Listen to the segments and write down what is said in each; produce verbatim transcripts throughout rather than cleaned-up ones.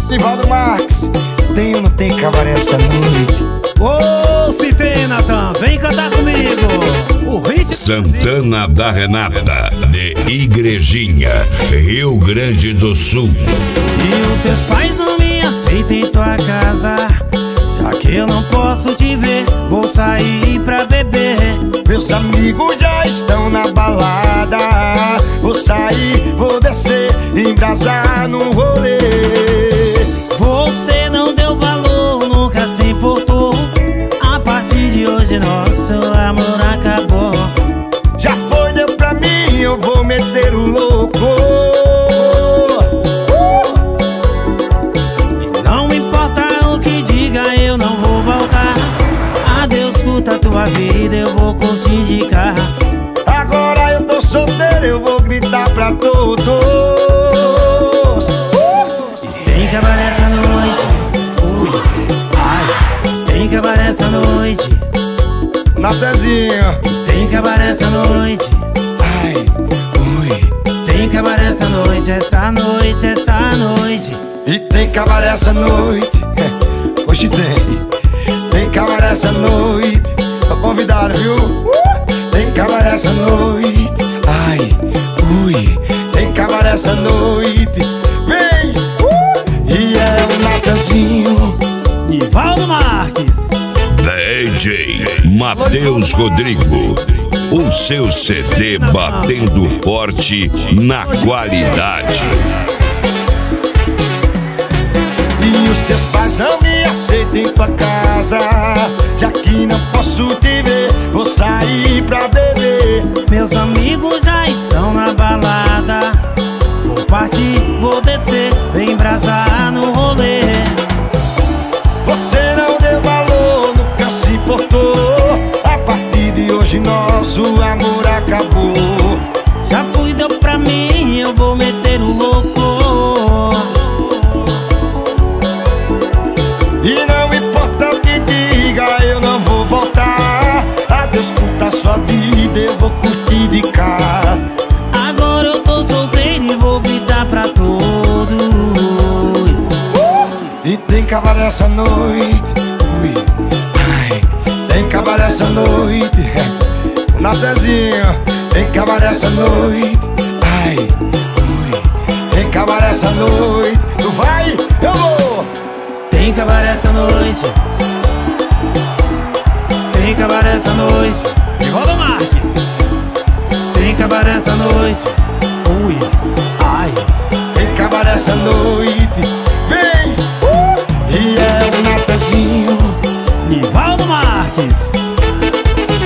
Nivaldo Marques, tem ou não tem cabaré essa noite? Ô, oh, se tem, Natan, vem cantar comigo. O ritmo Santana da Renata, de Igrejinha, Rio Grande do Sul. E os teus pais não me aceitam em tua casa, já que eu não posso te ver, vou sair pra beber. Meus amigos já estão na balada, vou sair, vou descer, embrasar no rolê. Você não deu valor, nunca se importou. A partir de hoje nosso amor acabou. Já foi, deu pra mim, eu vou meter o louco. E não importa o que diga, eu não vou voltar. Adeus, curta a tua vida, eu vou curtir de carro. Agora eu tô solteiro, eu vou gritar pra todos. E tem cabaré essa noite, ui, ai. Tem cabaré essa noite, Natanzinho, tem cabaré essa noite, ai, ui. tem cabaré essa noite, essa noite, essa noite. E tem cabaré essa noite, hoje tem. Tem cabaré essa noite, tô convidado, viu? Tem cabaré essa noite, ai, ui. Tem cabaré essa noite, vem, e é o Natanzinho. Nivaldo Marques, D J Matheus Rodrigo, o seu C D batendo forte na qualidade. E os teus pais não me aceitam em tua casa, já que não posso te ver, vou sair pra beber. meus amigos já estão na balada, vou partir, vou descer, vem embrasar no rolê. Você não deu valor, nunca se importou. A partir de hoje nosso amor acabou. Já fui, deu pra mim, eu vou meter o louco. E não importa o que diga, eu não vou voltar. Adeus, curta a sua vida, eu vou curtir de cá. Agora eu tô solteiro e vou gritar pra todos. E tem cabaré essa noite, ui, ai. Tem cabaré essa noite, Natanzinho. Tem cabaré essa noite, ai, ui. Tem cabaré essa noite, tu vai, eu vou. Tem cabaré essa noite, tem cabaré essa noite, Nivaldo Marques. Tem cabaré essa noite, ui, ai. Tem cabaré essa noite, vem, uh! E é o Natanzinho. Nivaldo Marques.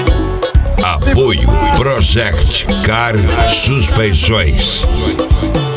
Apoio Project Car Suspensões.